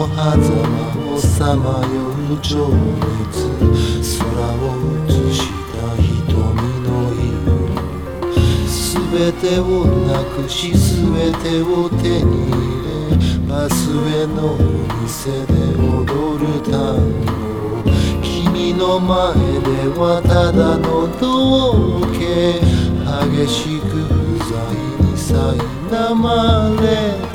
狭間をさまよう情熱、空を映した瞳の色、全てをなくし全てを手に入れ、バスへの店で踊る単語、君の前ではただの道化、激しく不在に苛まれ